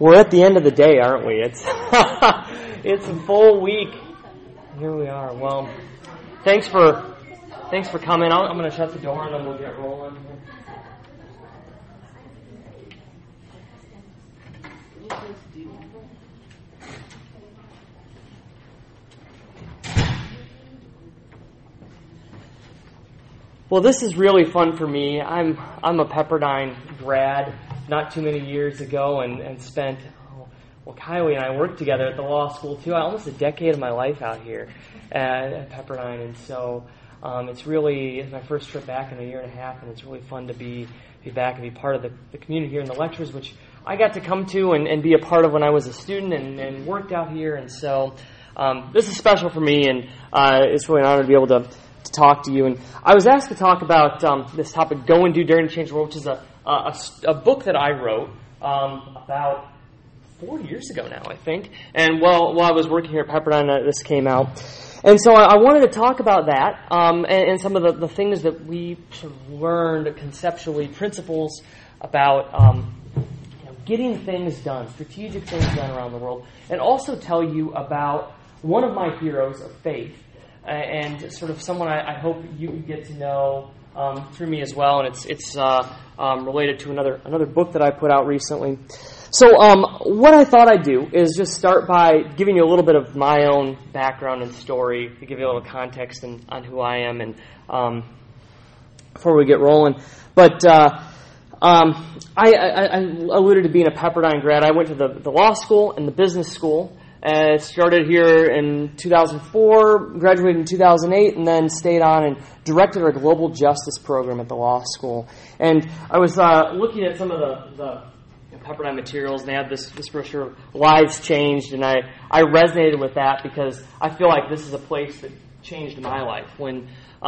We're at the end of the day, aren't we? It's it's a full week. Here we are. Well, thanks for coming. I'm going to shut the door and then we'll get rolling. Well, this is really fun for me. I'm a Pepperdine grad not too many years ago and spent, Kylie and I worked together at the law school too. Almost a decade of my life out here at Pepperdine. And so it's my first trip back in a year and a half, and it's really fun to be back and be part of the community here in the lectures, which I got to come to and be a part of when I was a student and worked out here. And so this is special for me, and it's really an honor to be able to talk to you. And I was asked to talk about this topic, Go and Do, Daring to Change the World, which is a book that I wrote about 4 years ago now, I think. And while I was working here at Pepperdine, this came out. And so I wanted to talk about that and some of the things that we sort of learned conceptually, principles about getting things done, strategic things done around the world, and also tell you about one of my heroes of faith, and sort of someone I hope you get to know through me as well. And it's related to another book that I put out recently. So what I thought I'd do is just start by giving you a little bit of my own background and story to give you a little context on who I am, and before we get rolling. But I alluded to being a Pepperdine grad. I went to the law school and the business school. Started here in 2004, graduated in 2008, and then stayed on and directed our global justice program at the law school. And I was looking at some of the Pepperdine materials, and they had this brochure, Lives Changed, and I resonated with that because I feel like this is a place that changed my life. When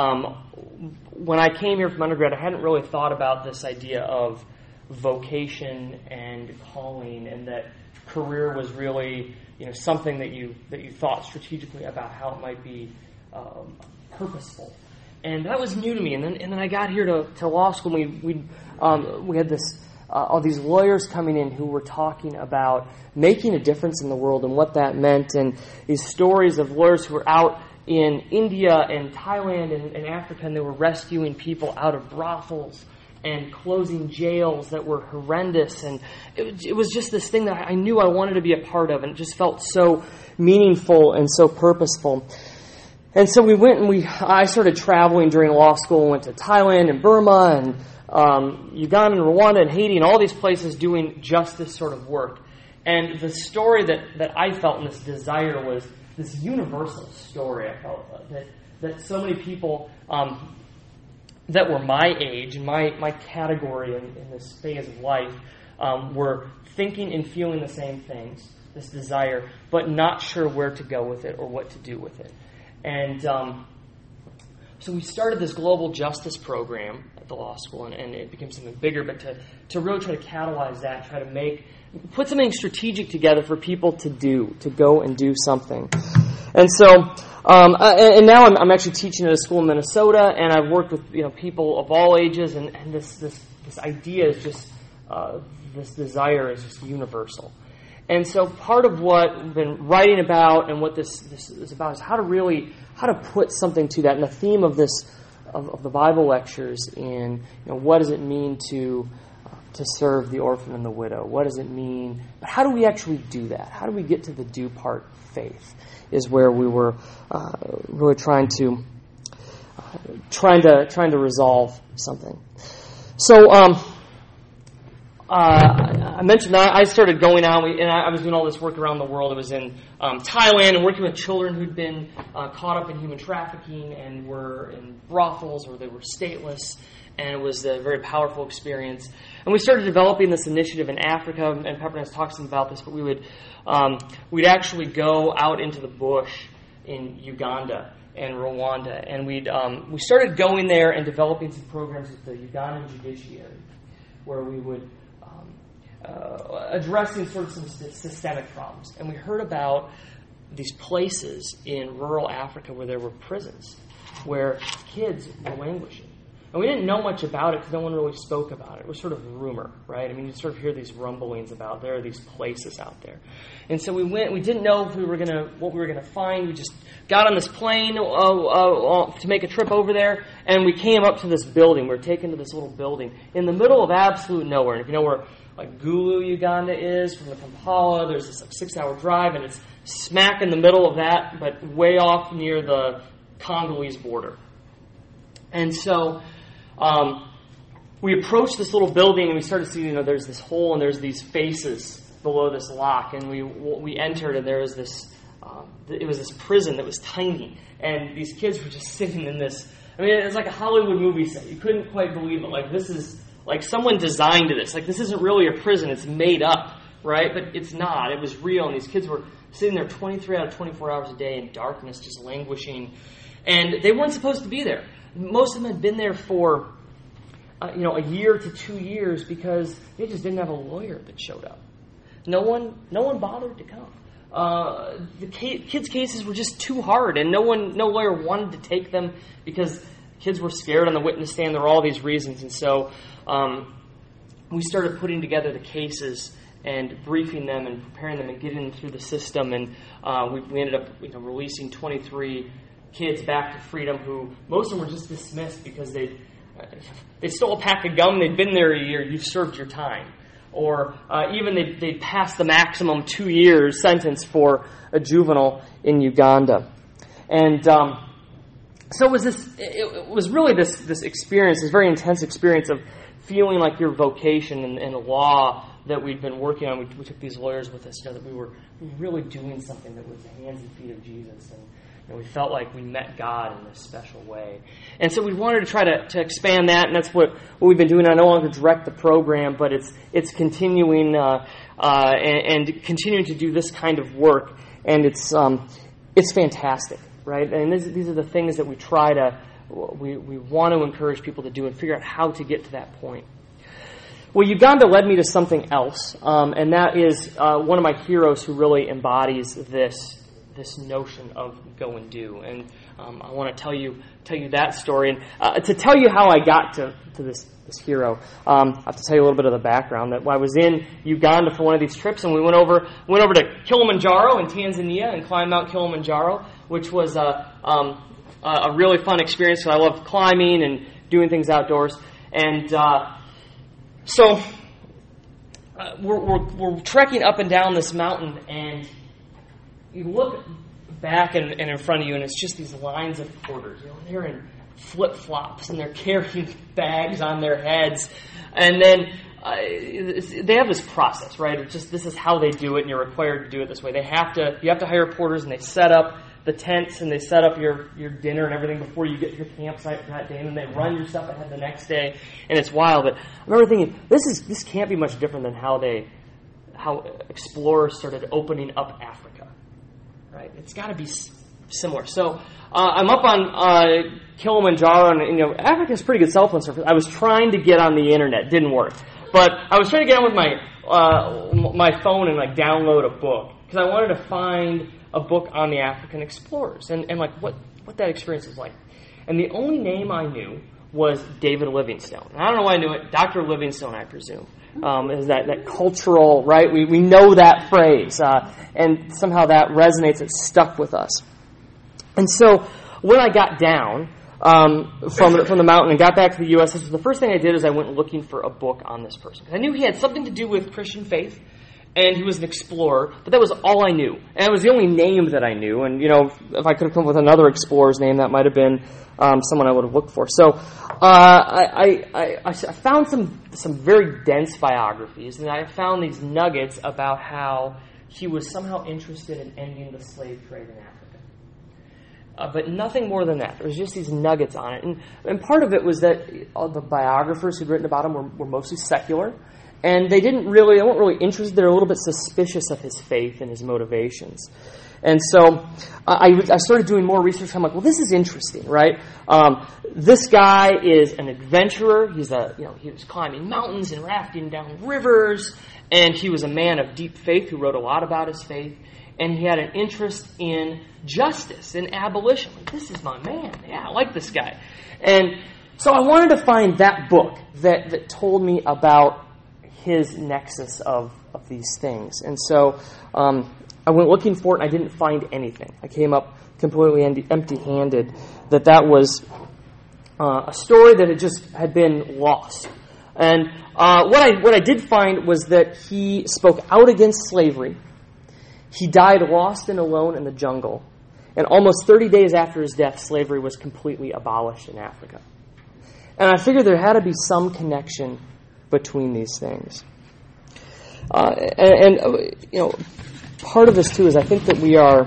I came here from undergrad, I hadn't really thought about this idea of vocation and calling, and that career was really something that you thought strategically about how it might be purposeful. And that was new to me. And then I got here to law school, and we had all these lawyers coming in who were talking about making a difference in the world and what that meant, and these stories of lawyers who were out in India and Thailand and Africa, and they were rescuing people out of brothels and closing jails that were horrendous. And it was just this thing that I knew I wanted to be a part of, and it just felt so meaningful and so purposeful. And so we went and I started traveling during law school, went to Thailand and Burma and Uganda and Rwanda and Haiti and all these places doing just this sort of work. And the story that I felt, and this desire, was this universal story. I felt that so many people that were my age and my category in this phase of life were thinking and feeling the same things, this desire, but not sure where to go with it or what to do with it. And so we started this global justice program at the law school, and it became something bigger, but to really try to catalyze that, try to put something strategic together for people to go and do something. And so, and now I'm actually teaching at a school in Minnesota, and I've worked with people of all ages, and this idea is just this desire is just universal. And so part of what I've been writing about and what this is about is how to put something to that. And the theme of the Bible lectures in what does it mean to serve the orphan and the widow? What does it mean? But how do we actually do that? How do we get to the do part faith? Is where we were really trying to resolve something. So I mentioned that I started going out, and I was doing all this work around the world. I was in Thailand and working with children who'd been caught up in human trafficking and were in brothels or they were stateless, and it was a very powerful experience. And we started developing this initiative in Africa, and Pepperdine has talked some about this, but we'd actually go out into the bush in Uganda and Rwanda, and we started going there and developing some programs with the Ugandan judiciary, where we would addressing sort of some systemic problems. And we heard about these places in rural Africa where there were prisons, where kids were languishing, And we didn't know much about it because no one really spoke about it. It was sort of rumor, right? I mean, you sort of hear these rumblings about there are these places out there. And so we went. We didn't know if what we were gonna find. We just got on this plane to make a trip over there, and we came up to this building. We were taken to this little building in the middle of absolute nowhere. And if you know where like Gulu, Uganda is from the Kampala, there's this 6-hour drive, and it's smack in the middle of that, but way off near the Congolese border. And so we approached this little building, and we started seeing, there's this hole, and there's these faces below this lock. And we entered, and there was this, it was this prison that was tiny. And these kids were just sitting in this, it was like a Hollywood movie set. You couldn't quite believe it. Like, this is, like, someone designed this. Like, this isn't really a prison. It's made up, right? But it's not. It was real. And these kids were sitting there 23 out of 24 hours a day in darkness, just languishing. And they weren't supposed to be there. Most of them had been there for, a year to 2 years because they just didn't have a lawyer that showed up. No one bothered to come. The kids' cases were just too hard, and no lawyer wanted to take them because kids were scared on the witness stand. There were all these reasons, and so we started putting together the cases and briefing them and preparing them and getting them through the system, and we ended up releasing 23 kids back to freedom who most of them were just dismissed because they stole a pack of gum, they'd been there a year, you've served your time. Or even they'd passed the maximum 2 years sentence for a juvenile in Uganda. And so it was really this experience, this very intense experience of feeling like your vocation and law that we'd been working on. We took these lawyers with us, that we were really doing something that was the hands and feet of Jesus. And we felt like we met God in this special way. And so we wanted to try to expand that, and that's what we've been doing. I no longer direct the program, but it's continuing and continuing to do this kind of work, and it's fantastic, right? And these are the things that we want to encourage people to do and figure out how to get to that point. Well, Uganda led me to something else, and that is one of my heroes who really embodies this notion of go and do. And I want to tell you that story. And to tell you how I got to this hero, I have to tell you a little bit of the background. That I was in Uganda for one of these trips, and we went over to Kilimanjaro in Tanzania and climbed Mount Kilimanjaro, which was a really fun experience because I love climbing and doing things outdoors. And so we're trekking up and down this mountain, and you look back and in front of you, and it's just these lines of porters. They're in flip-flops, and they're carrying bags on their heads. And then they have this process, right? It's just this is how they do it, and you're required to do it this way. You have to hire porters, and they set up the tents, and they set up your dinner and everything before you get to your campsite for that day, and then they run your stuff ahead the next day, and it's wild. But I remember thinking, this can't be much different than how explorers started opening up Africa. Right? It's got to be similar. So I'm up on Kilimanjaro, and Africa has pretty good cell phone service. I was trying to get on the internet, didn't work, but I was trying to get on with my phone and download a book because I wanted to find a book on the African explorers and what that experience was like. And the only name I knew was David Livingstone. And I don't know why I knew it. Dr. Livingstone, I presume. Is that cultural, right? We know that phrase, and somehow that resonates. It stuck with us. And so when I got down from the mountain and got back to the U.S., the first thing I did is I went looking for a book on this person. I knew he had something to do with Christian faith, and he was an explorer, but that was all I knew. And it was the only name that I knew. And, if I could have come up with another explorer's name, that might have been someone I would have looked for. So I found some very dense biographies, and I found these nuggets about how he was somehow interested in ending the slave trade in Africa. But nothing more than that. There was just these nuggets on it. And part of it was that the biographers who'd written about him were mostly secular. And they weren't really interested. They were a little bit suspicious of his faith and his motivations. And so I started doing more research. I'm like, well, this is interesting, right? This guy is an adventurer. He was climbing mountains and rafting down rivers. And he was a man of deep faith who wrote a lot about his faith. And he had an interest in justice, in abolition. Like, this is my man. Yeah, I like this guy. And So I wanted to find that book that told me about his nexus of these things. And so I went looking for it, and I didn't find anything. I came up completely empty-handed, that was a story that had been lost. And what I did find was that he spoke out against slavery. He died lost and alone in the jungle. And almost 30 days after his death, slavery was completely abolished in Africa. And I figured there had to be some connection between these things. Part of this, too, is I think that we are...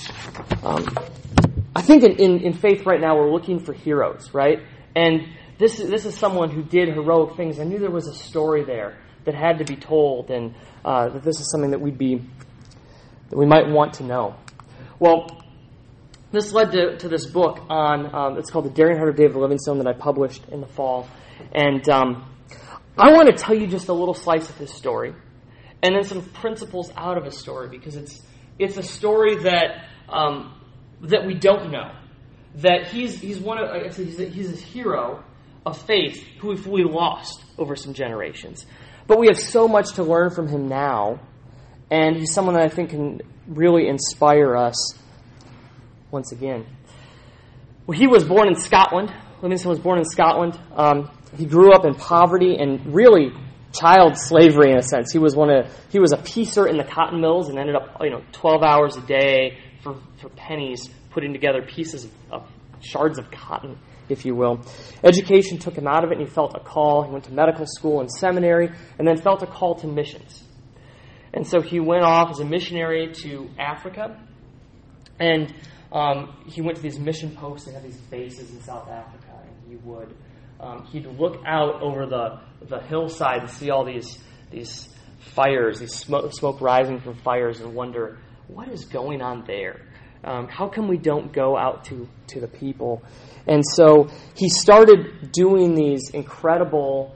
I think in faith right now we're looking for heroes, right? And this is someone who did heroic things. I knew there was a story there that had to be told, and that this is something that we might want to know. Well, this led to this book on, it's called The Daring Heart of David Livingstone, that I published in the fall. And I want to tell you just a little slice of his story, and then some principles out of his story, because it's a story that we don't know. That he's a hero of faith who we lost over some generations. But we have so much to learn from him now, and he's someone that I think can really inspire us once again. Well, he was born in Scotland. Livingstone was born in Scotland. He grew up in poverty and really child slavery in a sense. He was a piecer in the cotton mills and ended up 12 hours a day for pennies putting together pieces of shards of cotton, if you will. Education took him out of it, and he felt a call. He went to medical school and seminary, and then felt a call to missions. And so he went off as a missionary to Africa, and he went to these mission posts. They have these bases in South Africa, and he'd look out over the hillside and see all these fires, these smoke rising from fires, and wonder, what is going on there? How come we don't go out to the people? And so he started doing these incredible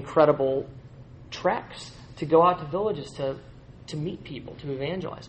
treks to go out to villages to meet people, to evangelize.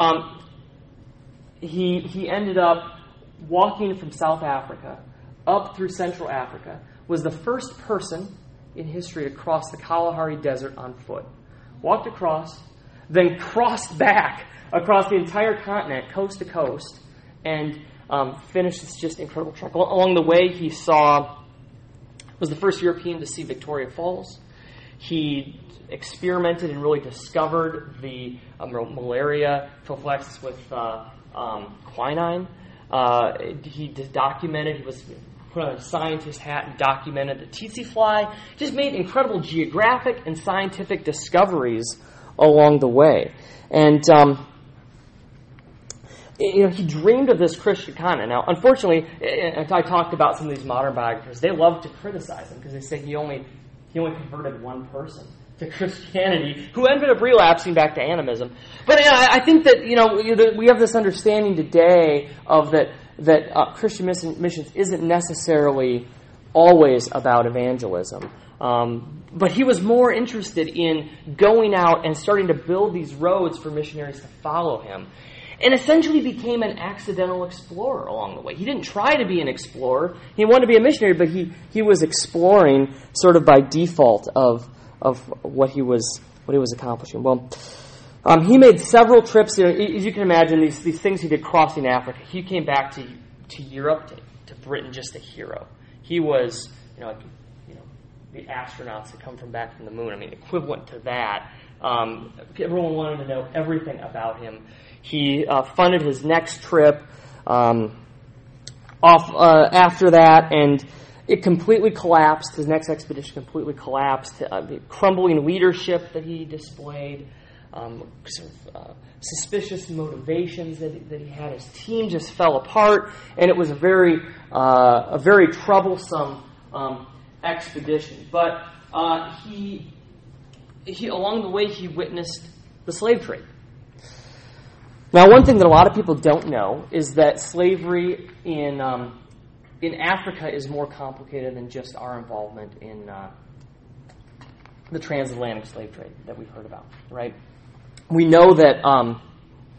He ended up walking from South Africa up through Central Africa, was the first person in history to cross the Kalahari Desert on foot. Walked across, then crossed back across the entire continent, coast to coast, and finished this just incredible trek. Along the way, he was the first European to see Victoria Falls. He experimented and really discovered the malaria prophylaxis with quinine. He documented, he was put on a scientist hat and documented the tsetse fly. Just made incredible geographic and scientific discoveries along the way. And he dreamed of this Christian continent. Now, unfortunately, I talked about some of these modern biographers. They love to criticize him because they say he only converted one person to Christianity who ended up relapsing back to animism. But I think that we have this understanding today of that Christian missions isn't necessarily always about evangelism. But he was more interested in going out and starting to build these roads for missionaries to follow him. And essentially became an accidental explorer along the way. He didn't try to be an explorer. He wanted to be a missionary, but he was exploring sort of by default of what he was accomplishing. Well, he made several trips. As you can imagine, these things he did crossing Africa. He came back to Europe, to Britain, just a hero. He was, the astronauts that come back from the moon. I mean, equivalent to that. Everyone wanted to know everything about him. He funded his next trip after that, and it completely collapsed. His next expedition completely collapsed. The crumbling leadership that he displayed, suspicious motivations that he had. His team just fell apart, and it was a very troublesome expedition. But he along the way he witnessed the slave trade. Now, one thing that a lot of people don't know is that slavery in Africa is more complicated than just our involvement in the transatlantic slave trade that we've heard about, right? We know that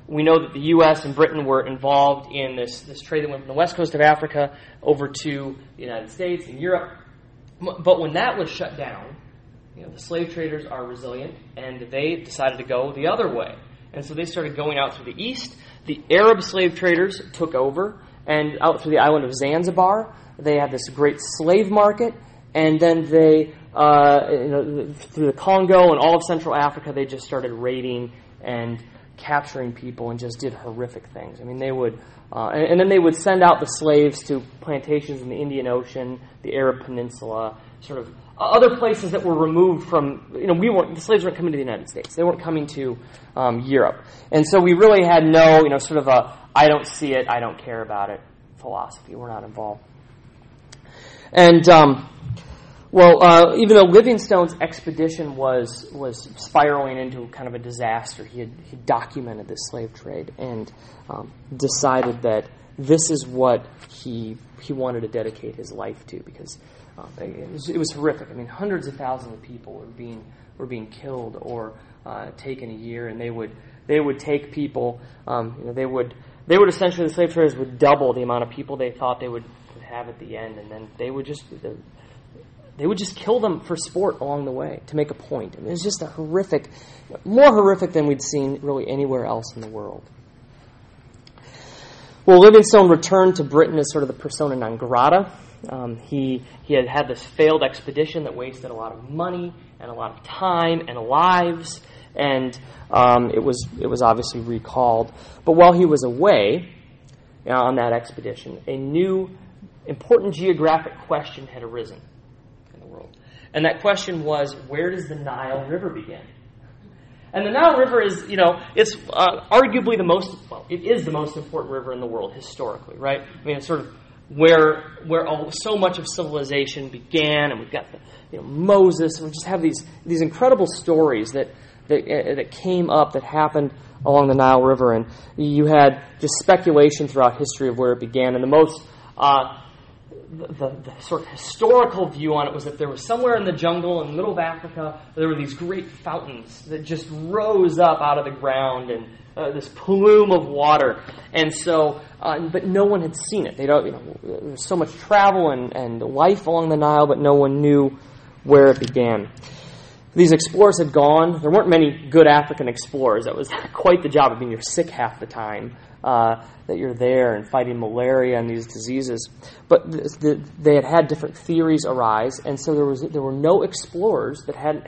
we know that the U.S. and Britain were involved in this trade that went from the west coast of Africa over to the United States and Europe. But when that was shut down, the slave traders are resilient, and they decided to go the other way. And so they started going out through the east. The Arab slave traders took over, and out through the island of Zanzibar, they had this great slave market. And then they, through the Congo and all of Central Africa, they just started raiding and capturing people and just did horrific things. I mean, they would, and then they would send out the slaves to plantations in the Indian Ocean, the Arab Peninsula, sort of other places that were removed from, the slaves weren't coming to the United States. They weren't coming to Europe. And so we really had no, sort of a, I don't see it, I don't care about it philosophy. We're not involved. And, even though Livingstone's expedition was spiraling into kind of a disaster, he documented this slave trade and decided that this is what he wanted to dedicate his life to, because it was horrific. I mean, hundreds of thousands of people were being killed or taken a year, and they would take people. They would essentially, the slave traders would double the amount of people they thought they would have at the end, and then they would just kill them for sport along the way to make a point. I mean, it was just a horrific, more horrific than we'd seen really anywhere else in the world. Well, Livingstone returned to Britain as sort of the persona non grata. He had this failed expedition that wasted a lot of money and a lot of time and lives, and it was obviously recalled. But while he was away on that expedition, a new important geographic question had arisen in the world. And that question was, where does the Nile River begin? And the Nile River is, it's arguably it is the most important river in the world historically, right? I mean, it's sort of where so much of civilization began, and we've got Moses, and we just have these incredible stories that came up, that happened along the Nile River, and you had just speculation throughout history of where it began, and the most the sort of historical view on it was that there was somewhere in the jungle in the middle of Africa, there were these great fountains that just rose up out of the ground, and this plume of water. And so, but no one had seen it. There was so much travel and life along the Nile, but no one knew where it began. These explorers had gone. There weren't many good African explorers. That was quite the job. I mean, you're sick half the time that you're there and fighting malaria and these diseases. But they had different theories arise, and so there were no explorers that hadn't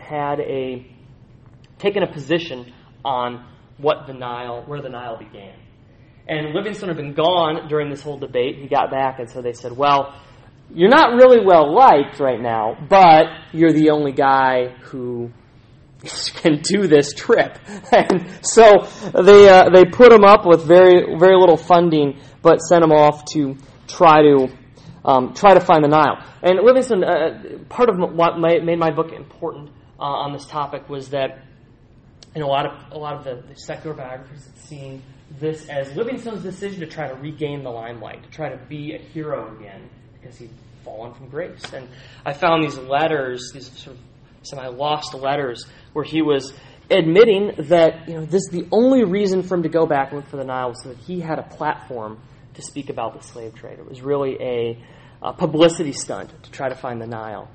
taken a position on where the Nile began. And Livingstone had been gone during this whole debate. He got back, and so they said, well, you're not really well liked right now, but you're the only guy who can do this trip. And so they put him up with very, very little funding, but sent him off to try to find the Nile. And Livingstone, part of what made my book important on this topic was that a lot of the secular biographers had seen this as Livingstone's decision to try to regain the limelight, to try to be a hero again, because he'd fallen from grace. And I found these letters, these sort of semi-lost letters, where he was admitting that the only reason for him to go back and look for the Nile was so that he had a platform to speak about the slave trade. It was really a publicity stunt to try to find the Nile.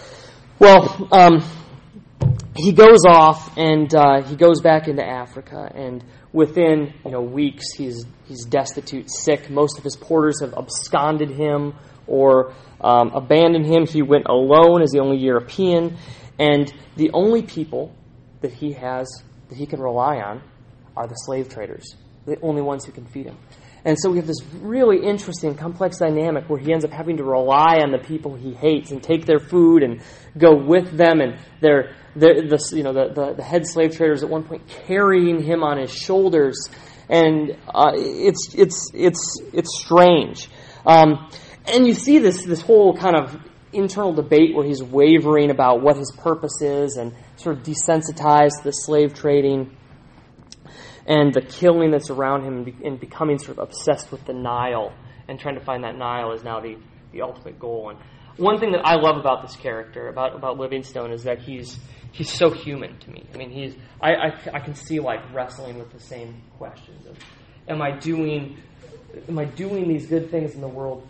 Well, he goes off and he goes back into Africa, and within weeks he's destitute, sick. Most of his porters have absconded him or abandoned him. He went alone as the only European, and the only people that he can rely on are the slave traders, the only ones who can feed him. And so we have this really interesting, complex dynamic where he ends up having to rely on the people he hates and take their food and go with them, and the head slave traders at one point carrying him on his shoulders, and it's strange. And you see this whole kind of internal debate where he's wavering about what his purpose is and sort of desensitized to the slave trading and the killing that's around him, and becoming sort of obsessed with the Nile and trying to find that Nile is now the ultimate goal. And one thing that I love about this character, about Livingstone, is that he's he's so human to me. I mean, I can see like wrestling with the same questions of, am I doing these good things in the world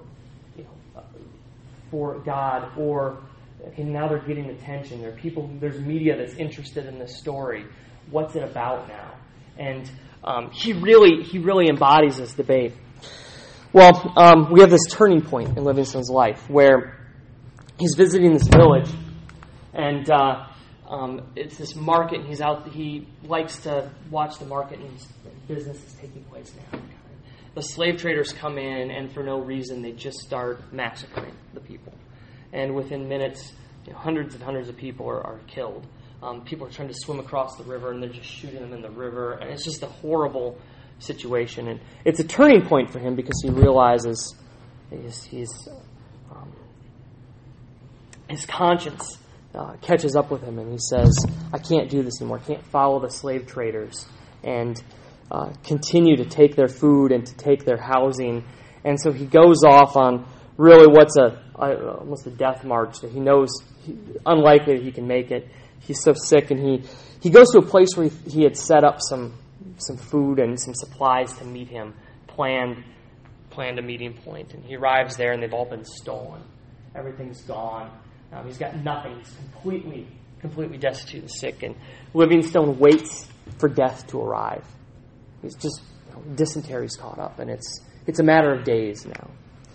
for God, or okay, now they're getting attention. There's media that's interested in this story. What's it about now? And he really embodies this debate. Well, we have this turning point in Livingstone's life where he's visiting this village, and it's this market, and he's out. He likes to watch the market, and business is taking place now. The slave traders come in, and for no reason, they just start massacring the people. And within minutes, hundreds and hundreds of people are killed. People are trying to swim across the river, and they're just shooting them in the river. And it's just a horrible situation. And it's a turning point for him because he realizes his conscience catches up with him, and he says, I can't do this anymore. I can't follow the slave traders and continue to take their food and to take their housing. And so he goes off on really what's almost a death march that he knows unlikely that he can make it. He's so sick, and he goes to a place where he had set up some food and some supplies to meet him, planned a meeting point. And he arrives there, and they've all been stolen. Everything's gone. He's got nothing. He's completely destitute and sick. And Livingstone waits for death to arrive. He's just dysentery's caught up, and it's a matter of days now.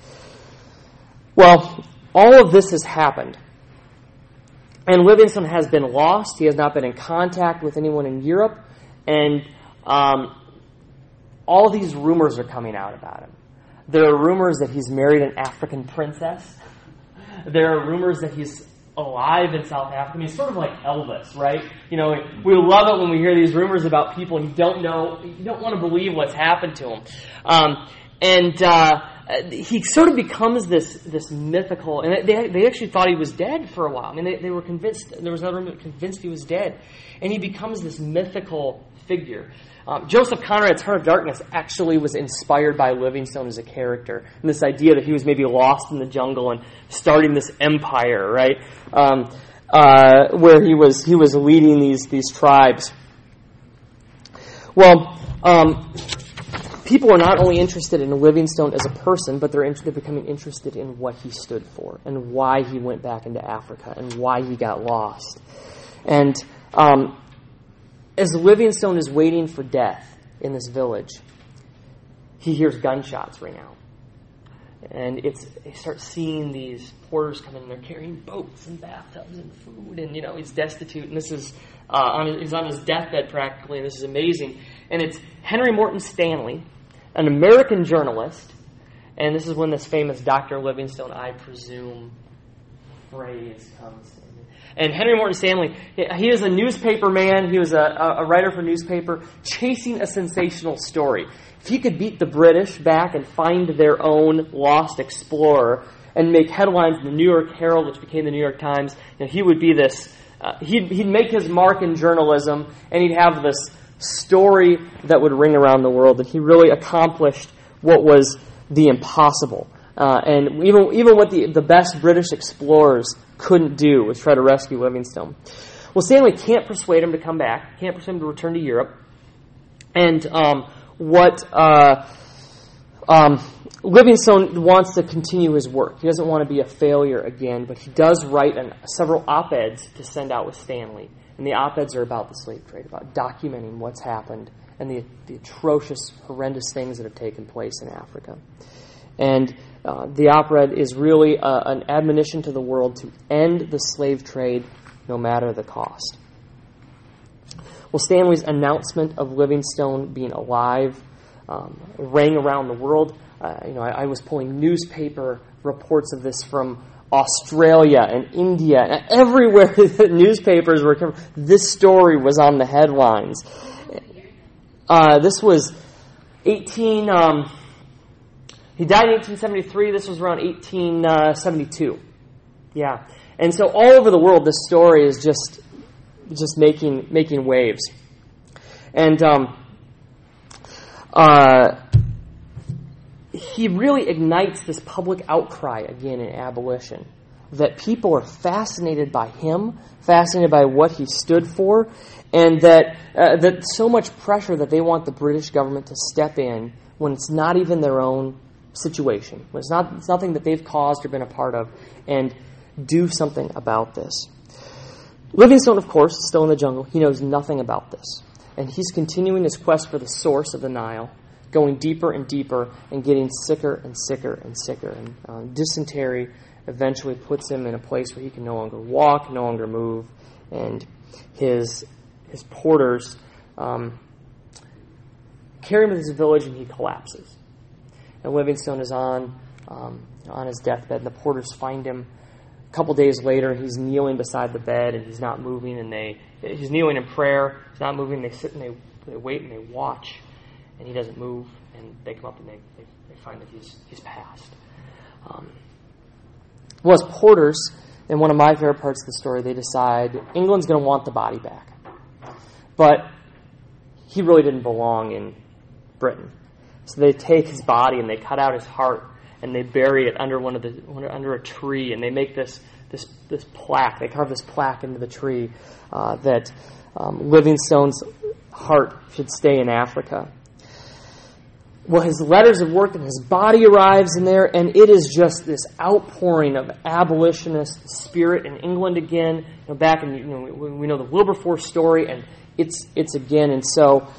Well, all of this has happened. And Livingstone has been lost. He has not been in contact with anyone in Europe. And all these rumors are coming out about him. There are rumors that he's married an African princess. There are rumors that he's alive in South Africa. I mean, he's sort of like Elvis, right? We love it when we hear these rumors about people you don't know. You don't want to believe what's happened to him. He sort of becomes this mythical, and they actually thought he was dead for a while. I mean, they were convinced, there was another rumor convinced he was dead. And he becomes this mythical figure. Joseph Conrad's Heart of Darkness actually was inspired by Livingstone as a character, and this idea that he was maybe lost in the jungle and starting this empire, right? Where he was leading these tribes. Well, people are not only interested in Livingstone as a person, but they're becoming interested in what he stood for and why he went back into Africa and why he got lost. And as Livingstone is waiting for death in this village, he hears gunshots ring out. And he starts seeing these porters come in, and they're carrying boats and bathtubs and food, and he's destitute, and this is he's on his deathbed practically, and this is amazing. And it's Henry Morton Stanley, an American journalist, and this is when this famous Dr. Livingstone, I presume, phrase comes in. And Henry Morton Stanley, he is a newspaper man. He was a writer for a newspaper chasing a sensational story. If he could beat the British back and find their own lost explorer and make headlines in the New York Herald, which became the New York Times, he would be this. He'd make his mark in journalism, and he'd have this story that would ring around the world. That he really accomplished what was the impossible, and even what the best British explorers couldn't do was try to rescue Livingstone. Well, Stanley can't persuade him to come back. Can't persuade him to return to Europe. And Livingstone wants to continue his work. He doesn't want to be a failure again, but he does write several op-eds to send out with Stanley. And the op-eds are about the slave trade, about documenting what's happened and the atrocious, horrendous things that have taken place in Africa. And the op-ed is really an admonition to the world to end the slave trade no matter the cost. Well, Stanley's announcement of Livingstone being alive rang around the world. I was pulling newspaper reports of this from Australia and India, and everywhere the newspapers were coming, this story was on the headlines. This was 18. He died in 1873. This was around 1872. Yeah, and so all over the world, this story is just making waves, and he really ignites this public outcry again in abolition. that people are fascinated by him, fascinated by what he stood for, and that so much pressure that they want the British government to step in when it's not even their own situation, when it's nothing that they've caused or been a part of, and do something about this. Livingstone, of course, is still in the jungle. He knows nothing about this. And he's continuing his quest for the source of the Nile, going deeper and deeper and getting sicker and sicker and sicker. And dysentery eventually puts him in a place where he can no longer walk, no longer move, and his porters carry him to this village, and he collapses. And Livingstone is on his deathbed, and the porters find him a couple days later, and he's kneeling beside the bed, and he's not moving, and he's kneeling in prayer, he's not moving, they sit and they wait and they watch, and he doesn't move, and they come up and they find that he's passed. Well, as porters, and one of my favorite parts of the story, they decide England's going to want the body back. But he really didn't belong in Britain. So they take his body and they cut out his heart and they bury it under under a tree, and they make this plaque. They carve this plaque into the tree that Livingstone's heart should stay in Africa. Well, his letters have worked, and his body arrives in there, and it is just this outpouring of abolitionist spirit in England again. Back in we know the Wilberforce story, and it's again, and so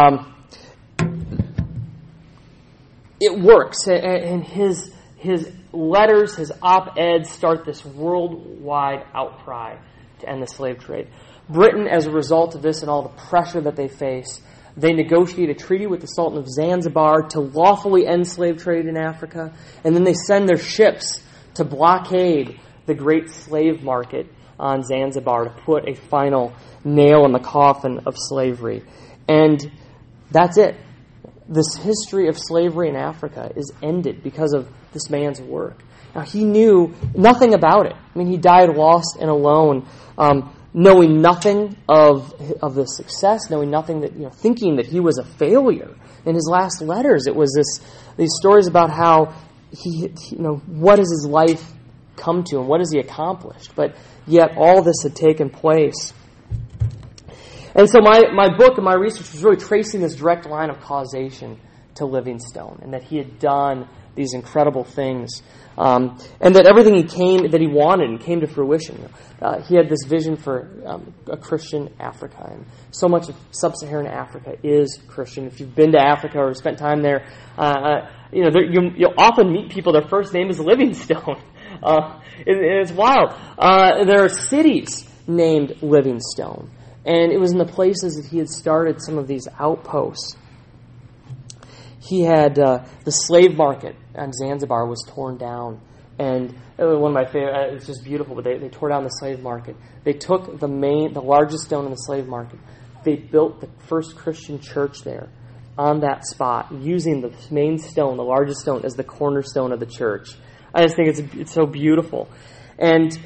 it works, and his letters, his op-eds start this worldwide outcry to end the slave trade. Britain, as a result of this and all the pressure that they face, they negotiate a treaty with the Sultan of Zanzibar to lawfully end slave trade in Africa, and then they send their ships to blockade the great slave market on Zanzibar to put a final nail in the coffin of slavery. And that's it. This history of slavery in Africa is ended because of this man's work. Now, he knew nothing about it. I mean, he died lost and alone, knowing nothing of the success, knowing nothing that, thinking that he was a failure. In his last letters, it was these stories about how what has his life come to and what has he accomplished. But yet all this had taken place. And so my book and my research was really tracing this direct line of causation to Livingstone, and that he had done these incredible things, and that everything that he wanted and came to fruition. He had this vision for a Christian Africa, and so much of sub-Saharan Africa is Christian. If you've been to Africa or spent time there, you'll often meet people. Their first name is Livingstone. It's wild. There are cities named Livingstone. And it was in the places that he had started some of these outposts. He had the slave market on Zanzibar was torn down. And one of my favorite, it's just beautiful, but they tore down the slave market. They took the largest stone in the slave market. They built the first Christian church there on that spot, using the main stone, the largest stone, as the cornerstone of the church. I just think it's so beautiful. And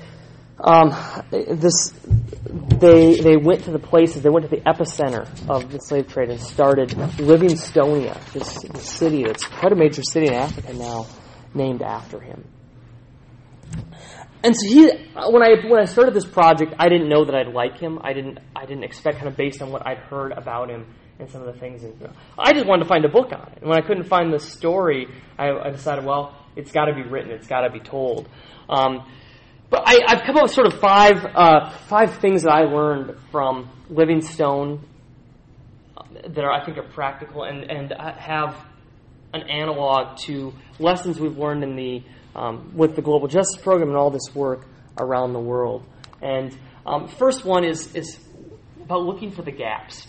they went to the places, they went to the epicenter of the slave trade and started Livingstonia, this city that's quite a major city in Africa now, named after him. And so when I started this project, I didn't know that I'd like him. I didn't expect, kind of based on what I'd heard about him and some of the things. I just wanted to find a book on it. And when I couldn't find the story, I decided, well, it's got to be written. It's got to be told. But I've come up with sort of five things that I learned from Livingstone that I think are practical and have an analog to lessons we've learned in with the Global Justice Program and all this work around the world. And first one is about looking for the gaps.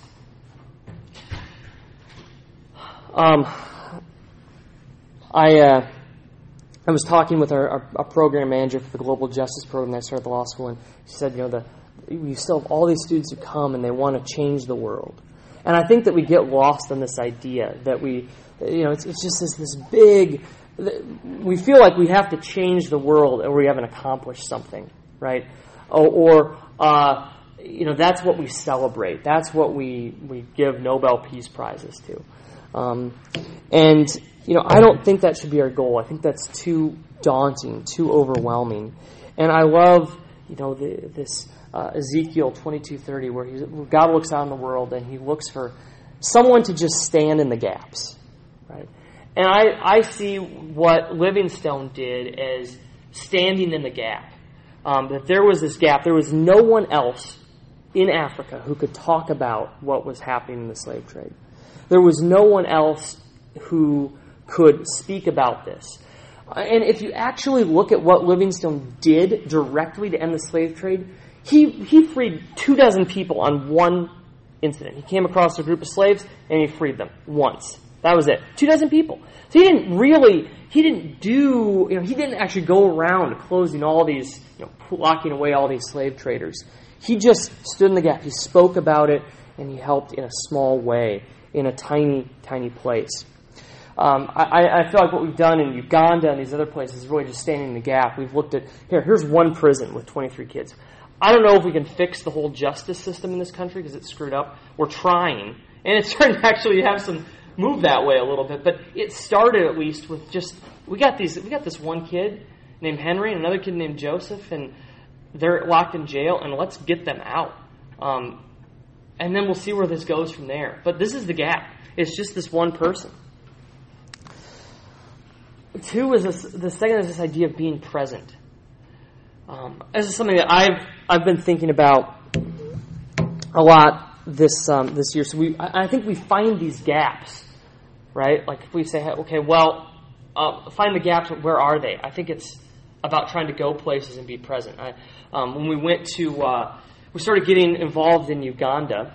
I was talking with our program manager for the Global Justice Program that I started at the law school, and she said, you still have all these students who come and they want to change the world. And I think that we get lost in this idea that it's just this big, we feel like we have to change the world or we haven't accomplished something, right? Or that's what we celebrate. That's what we give Nobel Peace Prizes to. I don't think that should be our goal. I think that's too daunting, too overwhelming. And I love, this Ezekiel 22:30, where God looks out in the world and he looks for someone to just stand in the gaps, right? And I see what Livingstone did as standing in the gap. That there was this gap. There was no one else in Africa who could talk about what was happening in the slave trade. There was no one else who could speak about this. And if you actually look at what Livingstone did directly to end the slave trade, he freed 24 people on one incident. He came across a group of slaves and he freed them once. That was it. 24 people. So he didn't actually go around closing all these, locking away all these slave traders. He just stood in the gap. He spoke about it and he helped in a small way, in a tiny, tiny place. I feel like what we've done in Uganda and these other places is really just standing in the gap. We've looked at, here's one prison with 23 kids. I don't know if we can fix the whole justice system in this country because it's screwed up. We're trying. And it's starting to actually have some move that way a little bit. But it started at least with just, we got this one kid named Henry and another kid named Joseph, and they're locked in jail, and let's get them out. And then we'll see where this goes from there. But this is the gap. It's just this one person. Two is the second is this idea of being present. This is something that I've been thinking about a lot this year. So I think we find these gaps, right? Like if we say, okay, find the gaps. Where are they? I think it's about trying to go places and be present. When we went to, we started getting involved in Uganda.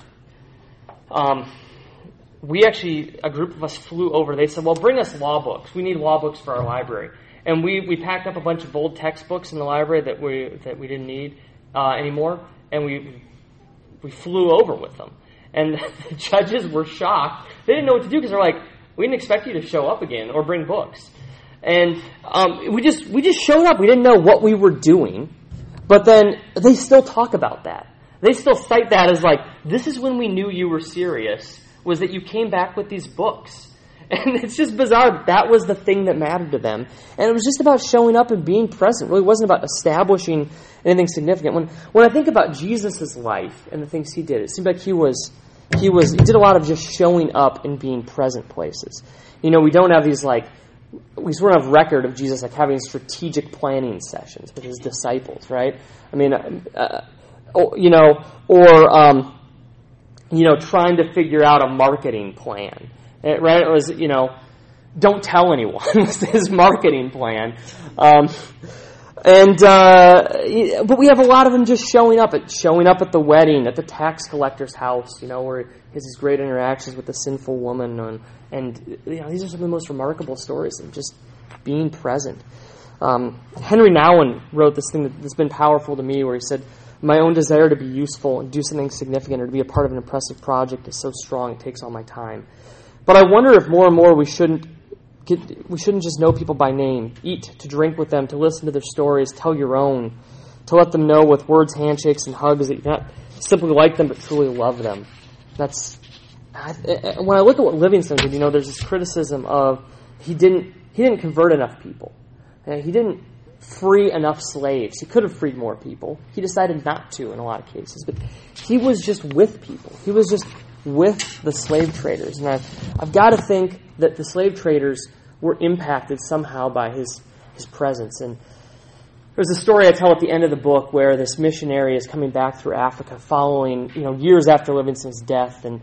A group of us flew over. They said, well, bring us law books. We need law books for our library. And we packed up a bunch of old textbooks in the library that we didn't need anymore, and we flew over with them. And the judges were shocked. They didn't know what to do because they're like, we didn't expect you to show up again or bring books. And we just showed up. We didn't know what we were doing, but then they still talk about that. They still cite that as like, this is when we knew you were serious, was that you came back with these books. And it's just bizarre. That was the thing that mattered to them. And it was just about showing up and being present. It really wasn't about establishing anything significant. When I think about Jesus' life and the things he did, it seemed like he did a lot of just showing up and being present places. We don't have these we sort of have record of Jesus having strategic planning sessions with his disciples, right? I mean, trying to figure out a marketing plan. Right? It was, don't tell anyone was his marketing plan. But we have a lot of him just showing up at the wedding, at the tax collector's house, where he has these great interactions with the sinful woman. And these are some of the most remarkable stories of just being present. Henry Nouwen wrote this thing that's been powerful to me where he said, my own desire to be useful and do something significant or to be a part of an impressive project is so strong it takes all my time. But I wonder if more and more we shouldn't just know people by name, eat, to drink with them, to listen to their stories, tell your own, to let them know with words, handshakes, and hugs that you not simply like them but truly love them. When I look at what Livingstone did, there's this criticism of he didn't convert enough people. He didn't free enough slaves. He could have freed more people. He decided not to in a lot of cases. But he was just with people. He was just with the slave traders. And I've got to think that the slave traders were impacted somehow by his presence. And there's a story I tell at the end of the book where this missionary is coming back through Africa following, years after Livingstone's death, and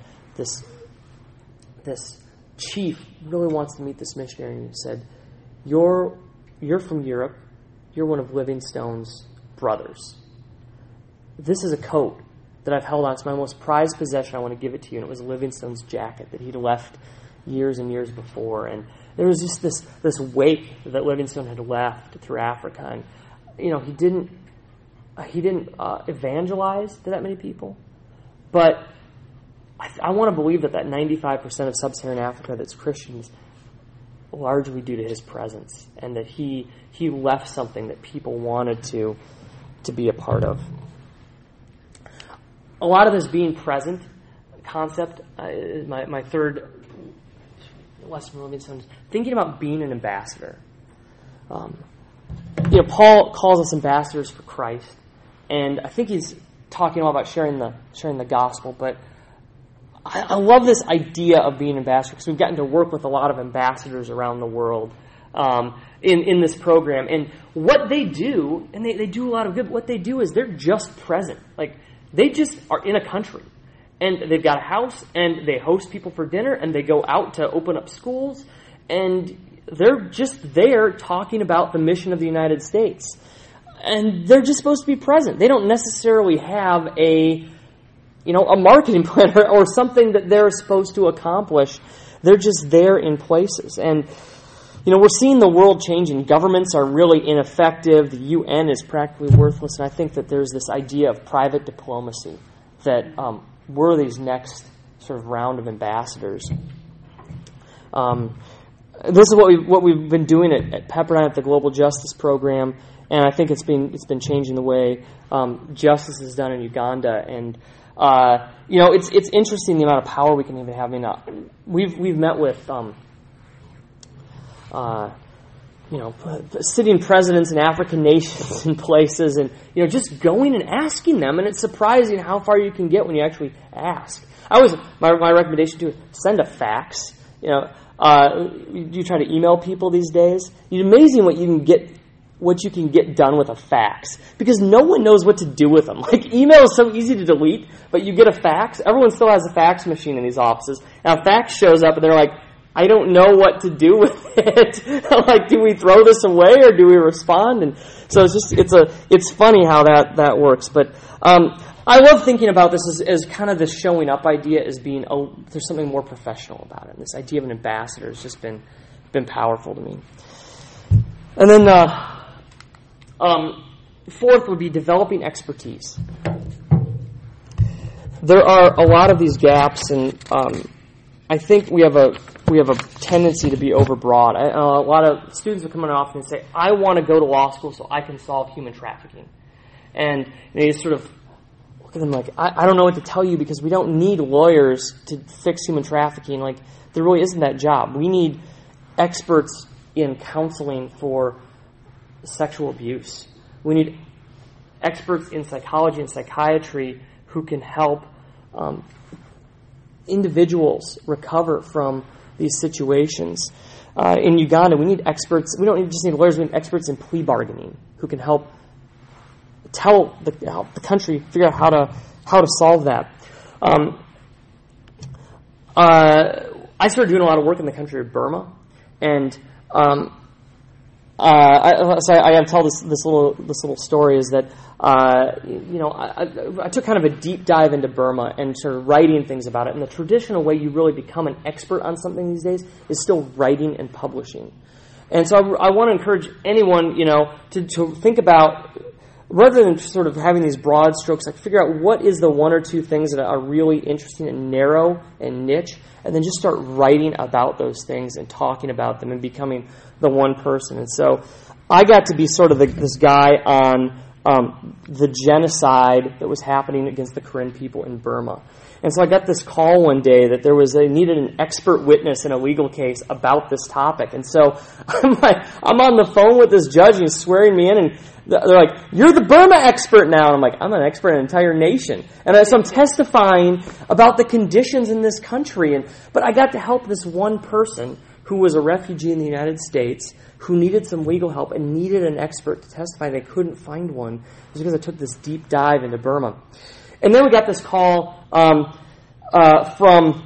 this chief really wants to meet this missionary, and he said, You're from Europe. You're one of Livingstone's brothers. This is a coat that I've held on. It's my most prized possession. I want to give it to you. And it was Livingstone's jacket that he'd left years and years before. And there was just this wake that Livingstone had left through Africa. And, he didn't evangelize to that many people. But I want to believe that 95% of sub-Saharan Africa that's Christians largely due to his presence, and that he left something that people wanted to be a part of. A lot of this being present concept is my third lesson from Livingstone, thinking about being an ambassador. Paul calls us ambassadors for Christ, and I think he's talking all about sharing the gospel. But I love this idea of being an ambassador because we've gotten to work with a lot of ambassadors around the world in this program. And what they do, and they do a lot of good, what they do is they're just present. Like, they just are in a country. And they've got a house, and they host people for dinner, and they go out to open up schools, and they're just there talking about the mission of the United States. And they're just supposed to be present. They don't necessarily have a marketing plan or something that they're supposed to accomplish. They're just there in places. And, we're seeing the world changing. Governments are really ineffective. The UN is practically worthless. And I think that there's this idea of private diplomacy that we're these next sort of round of ambassadors. This is what we've been doing at Pepperdine at the Global Justice Program, and I think it's been changing the way justice is done in Uganda. And it's interesting the amount of power we can even have. I mean, we've met with sitting presidents in African nations and places, and just going and asking them, and it's surprising how far you can get when you actually ask. My recommendation to send a fax. You try to email people these days. It's amazing what you can get done with a fax, because no one knows what to do with them. Like, email is so easy to delete, but you get a fax. Everyone still has a fax machine in these offices. Now, a fax shows up, and they're like, I don't know what to do with it. Like, do we throw this away or do we respond? And so it's funny how that works. But I love thinking about this as kind of this showing up idea as being there's something more professional about it. And this idea of an ambassador has just been powerful to me. And then fourth would be developing expertise. There are a lot of these gaps, and I think we have a tendency to be overbroad. A lot of students will come in often and say, I want to go to law school so I can solve human trafficking. And you sort of look at them like, I don't know what to tell you, because we don't need lawyers to fix human trafficking. Like, there really isn't that job. We need experts in counseling for sexual abuse. We need experts in psychology and psychiatry who can help individuals recover from these situations. In Uganda, we need experts. We don't just need lawyers. We need experts in plea bargaining who can help help the country figure out how to solve that. I started doing a lot of work in the country of Burma, and I got to tell this little story is that I took kind of a deep dive into Burma and started writing things about it. And the traditional way you really become an expert on something these days is still writing and publishing. And so I want to encourage anyone, to think about, rather than sort of having these broad strokes, like figure out what is the one or two things that are really interesting and narrow and niche, and then just start writing about those things and talking about them and becoming the one person. And so I got to be sort of this guy on the genocide that was happening against the Karen people in Burma. And so I got this call one day that they needed an expert witness in a legal case about this topic. And so I'm on the phone with this judge, and he's swearing me in, and they're like, "You're the Burma expert now." And I'm like, "I'm an expert in an entire nation." And so I'm testifying about the conditions in this country. But I got to help this one person who was a refugee in the United States, who needed some legal help and needed an expert to testify. They couldn't find one. It was because I took this deep dive into Burma. And then we got this call from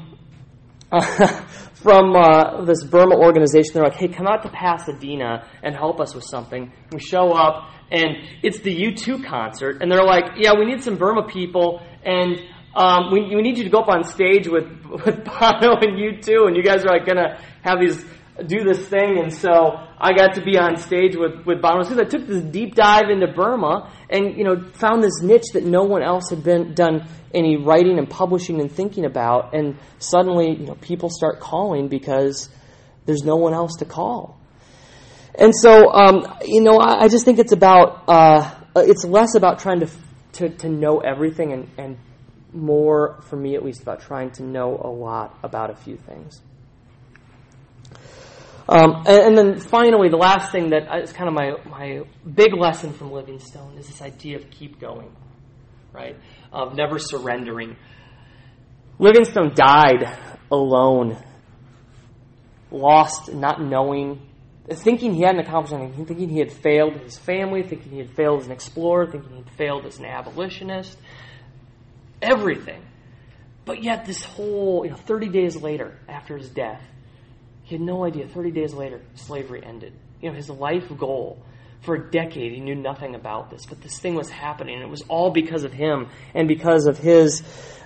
this Burma organization. They're like, "Hey, come out to Pasadena and help us with something." We show up, and it's the U2 concert. And they're like, "Yeah, we need some Burma people, and we need you to go up on stage with Bono and U2, and you guys are like gonna have do this thing." And so I got to be on stage with Bono. So I took this deep dive into Burma and found this niche that no one else had done any writing and publishing and thinking about. And suddenly, people start calling because there's no one else to call. And so, I just think it's about it's less about trying to know everything and more, for me at least, about trying to know a lot about a few things. And then finally, the last thing that is kind of my big lesson from Livingstone is this idea of keep going, right? Of never surrendering. Livingstone died alone, lost, not knowing, thinking he hadn't accomplished anything, thinking he had failed his family, thinking he had failed as an explorer, thinking he had failed as an abolitionist, everything. But yet this whole, 30 days later, after his death, he had no idea, 30 days later, slavery ended. His life goal. For a decade, he knew nothing about this, but this thing was happening, and it was all because of him and because of his,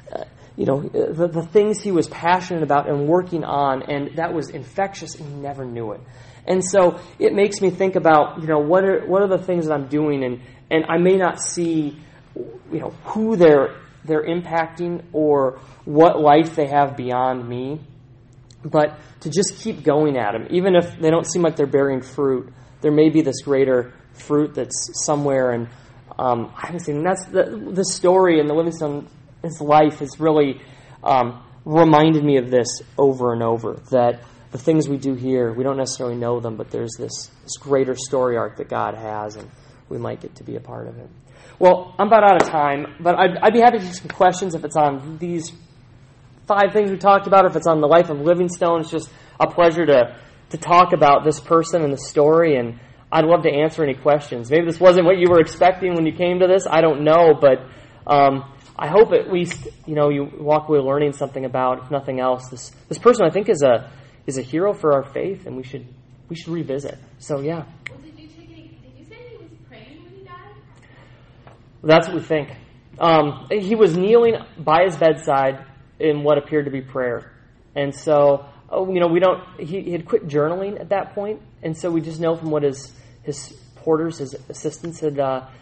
the things he was passionate about and working on, and that was infectious, and he never knew it. And so it makes me think about, what are the things that I'm doing, and I may not see, who they're impacting or what life they have beyond me, but to just keep going at them, even if they don't seem like they're bearing fruit. There may be this greater fruit that's somewhere, and I haven't seen. And that's the story in the Livingstone's life has really reminded me of this over and over. That the things we do here, we don't necessarily know them, but there's this greater story arc that God has, and we might get to be a part of it. Well, I'm about out of time, but I'd be happy to take some questions if it's on these 5 things we talked about, or if it's on the life of Livingstone. It's just a pleasure to talk about this person and the story, and I'd love to answer any questions. Maybe this wasn't what you were expecting when you came to this. I don't know, but I hope at least you walk away learning something about, if nothing else, this person I think is a hero for our faith, and we should revisit. So yeah. Well, did you say he was praying when he died? That's what we think. He was kneeling by his bedside in what appeared to be prayer, and so. We don't. He had quit journaling at that point, and so we just know from what his porters, his assistants had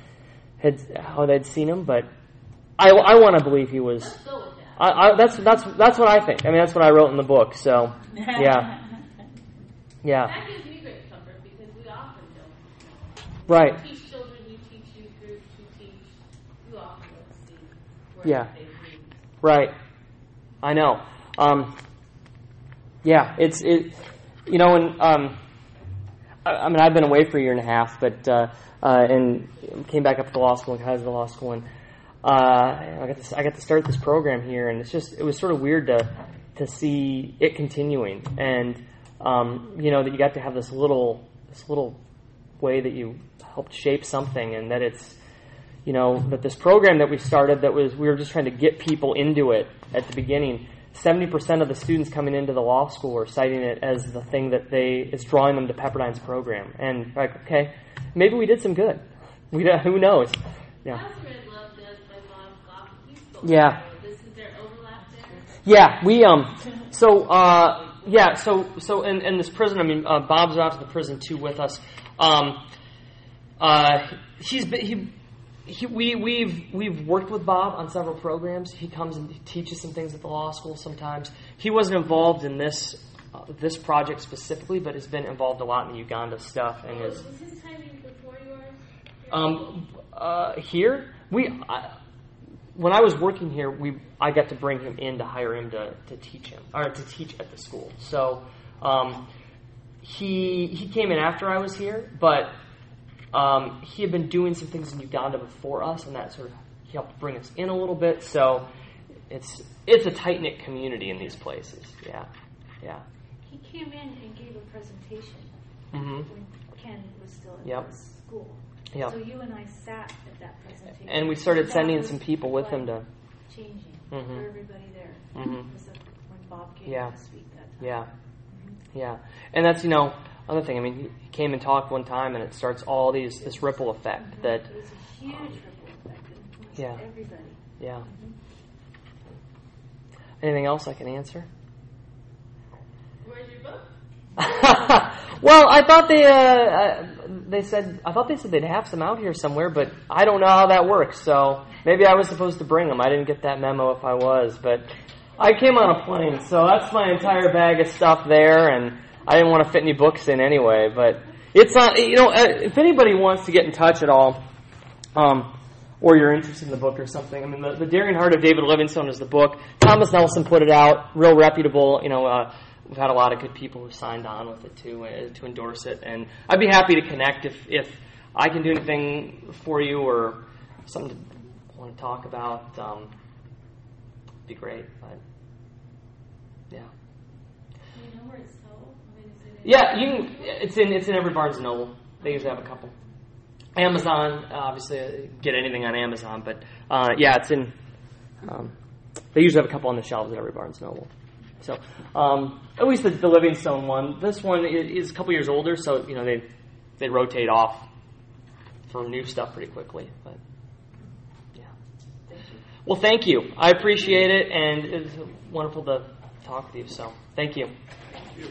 how they'd seen him. But I want to believe he was. Let's go with that. That's what I think. I mean, that's what I wrote in the book. So yeah. That gives me great comfort because we often don't. Right. You teach children, you teach youth groups, you teach. You often don't see where they lead. Right. I know. Yeah, and I've been away for a year and a half, but and came back up to the law school and got to the law school, and I got to start this program here, and it was sort of weird to see it continuing, and that you got to have this little way that you helped shape something, and that it's that this program that we started we were just trying to get people into it at the beginning. 70% of the students coming into the law school are citing it as the thing that is drawing them to Pepperdine's program. And okay, maybe we did some good. Who knows? Yeah. I also really love by Bob Goff. Yeah. Is there overlap there? Yeah, we So in this prison, Bob's out to the prison too with us. We've worked with Bob on several programs. He comes and he teaches some things at the law school sometimes. He wasn't involved in this project specifically, but has been involved a lot in the Uganda stuff. And was his timing before yours? Here when I was working here, I got to bring him in to hire him to teach him or to teach at the school. So he came in after I was here, but. He had been doing some things in Uganda before us, and that sort of he helped bring us in a little bit. So it's a tight-knit community in these places. Yeah. He came in and gave a presentation when Ken was still at the school. Yep. So you and I sat at that presentation, and we started sending in some people with him to changing for everybody there. Was when Bob came to speak that time. Yeah, and that's Other thing, he came and talked one time, and it starts all this ripple effect that. It was a huge ripple effect. It everybody. Yeah. Anything else I can answer? Where's your book? Well, I thought they said they'd have some out here somewhere, but I don't know how that works. So maybe I was supposed to bring them. I didn't get that memo if I was, but I came on a plane, so that's my entire bag of stuff there, and. I didn't want to fit any books in anyway, but it's not, if anybody wants to get in touch at all, or you're interested in the book or something, the Daring Heart of David Livingstone is the book. Thomas Nelson put it out, real reputable, we've had a lot of good people who signed on with it too to endorse it, and I'd be happy to connect if I can do anything for you or something to want to talk about. It'd be great, but yeah. Do you know where it's sold? I mean, is it Yeah, it's in every Barnes & Noble. They usually have a couple. Amazon, obviously, get anything on Amazon, but yeah, it's in. They usually have a couple on the shelves at every Barnes & Noble. So, at least the Livingstone one. This one is a couple years older, so they rotate off for new stuff pretty quickly. But yeah. Well, thank you. I appreciate it, and it's wonderful to talk with you. So, thank you.